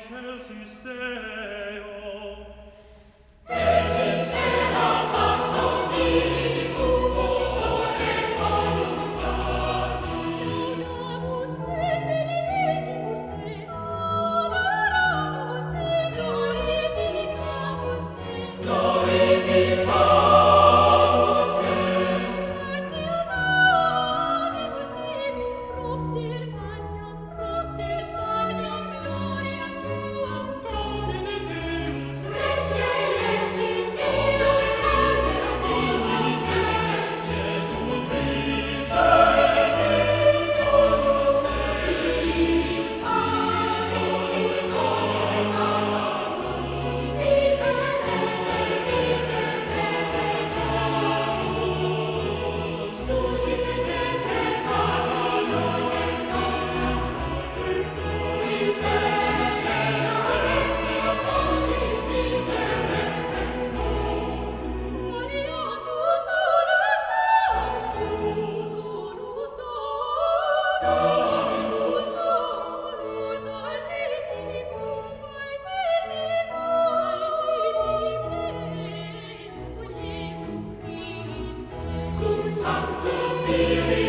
excelsis Deo. Et cetera pax omnibus ore voluntatis. Laudamus te, benedicibus te, adoramus te, glorificamus te. Glorificamus te. Gratias agibus tebum, propter magnam gloriam tuam. Domine Deus, Rex celestis Deus Pater omnipotens, Jesu Christ, Redemptorus Filii Patris victorificatamus, miserere, miserere, suscipite precautionem nostram, miserere, Patris miserere. Aliatus unus sanctus, unus Dominus, unus altissimus, altissimus, Jesu Christe. Cum Sancto Spiritu